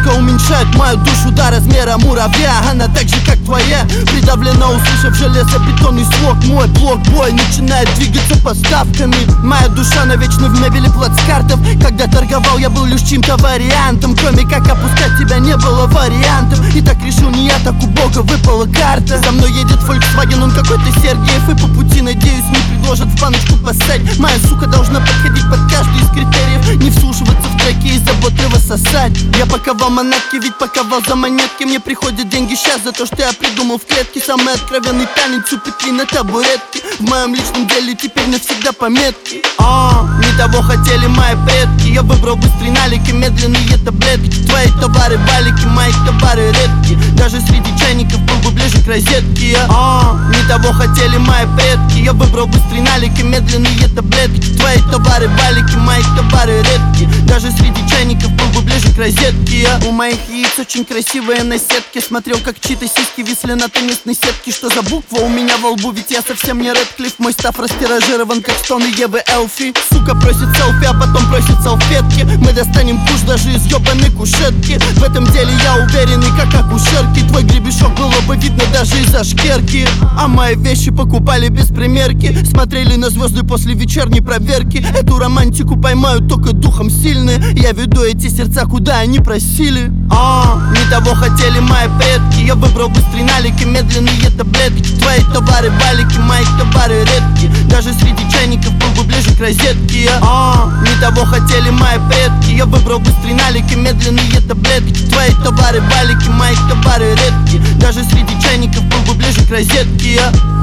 только уменьшает мою душу до размера муравья. Она так же, как твоя, придавлена, услышав железобетонный слог. Мой блок-бой начинает двигаться поставками. Моя душа навечно в мебели плацкартов. Когда торговал, я был лишь чьим-то вариантом. Кроме как опускать тебя не было вариантов. И так решил не я, так у Бога выпала карта. За мной едет Volkswagen, он какой-то Сергеев. И по пути, надеюсь, не предложат в баночку посадь. Моя сука должна подходить под каждый из критериев. Не вслушиваться в треки и заботливо сосать. Я паковал манатки, ведь паковал за монетки. Мне приходят деньги сейчас за то, что я придумал в клетке. Самый откровенный танец у петли на табуретке. В моем личном деле теперь навсегда пометки. Не того хотели мои предки. Я выбрал быстрый налик и медленные таблетки. Твои товары валики, мои товары редки. Даже среди чайников был бы ближе к розетке. Не того хотели мои предки. Я выбрал быстрый налик и медленные таблетки. Твои товары валики, мои товары редки. Даже среди чайников был бы ближе к розетке. У моих яиц очень красивые наседки. Смотрел, как чьи-то сиськи висли на теннисной сетке. Что за буква у меня во лбу? Ведь я совсем не Рэдклифф. Мой став растиражирован, как стоны Евы Элфи. Сука просит селфи, а потом просит салфетки. Мы достанем пуш даже из ёбаной кушетки. В этом деле я уверенный, как акушерки. Твой гребешок было бы видно даже из-за шкерки. А мои вещи покупали без примерки. Смотрели на звезды после вечерней проверки. Эту романтику поймают только духом сильные. Я веду эти сердца, куда они просили. Не того хотели мои предки. Я выбрал быстрый налик и медленные таблетки. Твои товары валики, мои товары редки. Даже среди чайников был бы ближе к розетке. Не того хотели мои предки. Я выбрал быстрый налик и медленные таблетки. Твои товары валики, мои товары редки. Даже среди чайников был бы ближе к розетке.